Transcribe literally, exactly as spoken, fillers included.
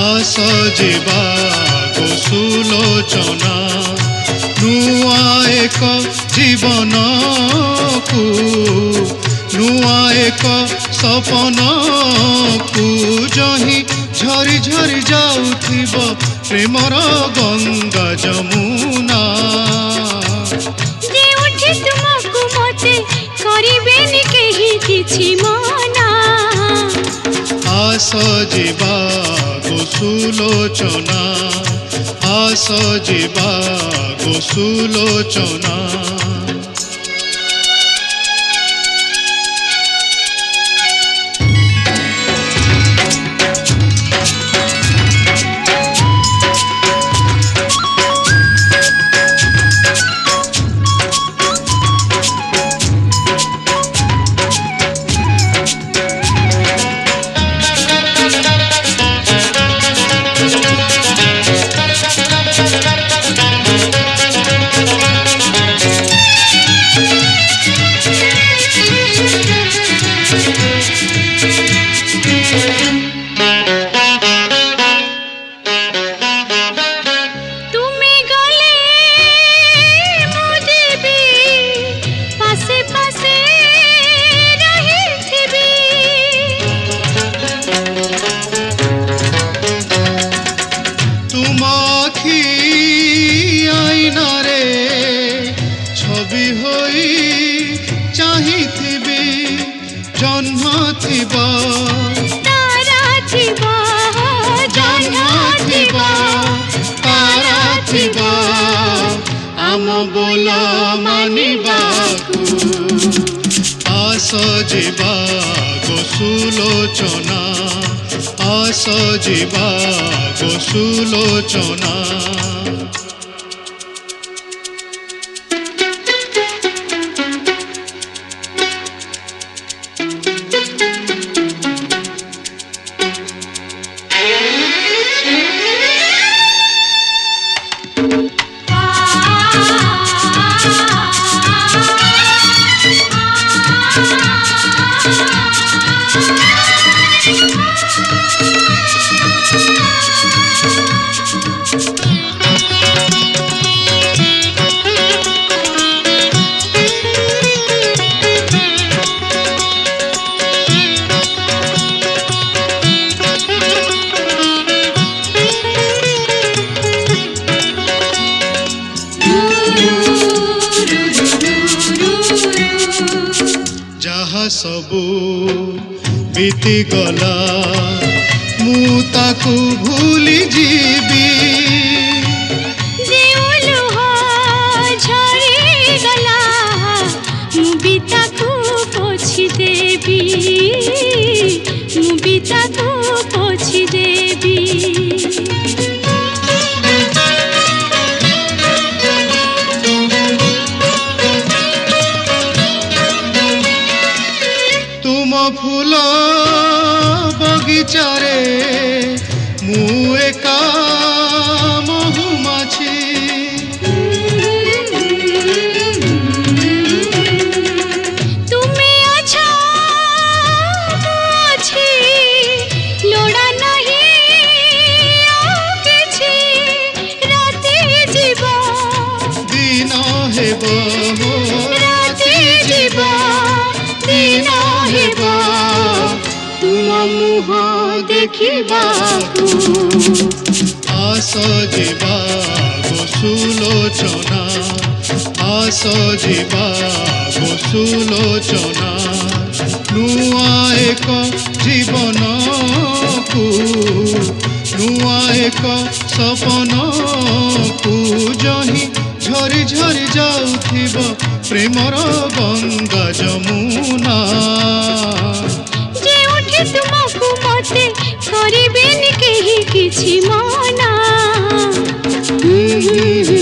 आस जिबा गो सुलोचना नुआ एक जीवन को नुआ एक सपन को जही झरी झरी जाउथिब प्रेमर गंगा जमुना जे उठी तुमको मते करिबेनि केही किछि मना आस जिबा गो सुलोचना आस जिबा गो सुलोचना जन्म थिबा तारा थिबा जन्म थिबा तारा थिबा आम बोल मानिबाकू आस जिबा गो सुलोचना आस जिबा गो सुलोचना जहा सबू बीती गला मु ताकू भूली जीवी जेउलुह झरी गला मु बीताकू पोछि देबी मु बीताकू पोछि देबी फूल बगीचारे मु एका महुमाछी तुमे अच्छा अच्छी लोड़ा नहीं आके छी राती जीवा दिन हेबो राती जीवा दिन हेबो तुम मुह देखिबाकू आस जिबा गो सुलोचना आस जिबा गो सुलोचना नुआ एक जीवन को नुआ एक सपन को जही झरी झरी जाउथिब प्रेमर गंगा जमुना जे उठी तुमको मते करिबेनि केही किछि मना।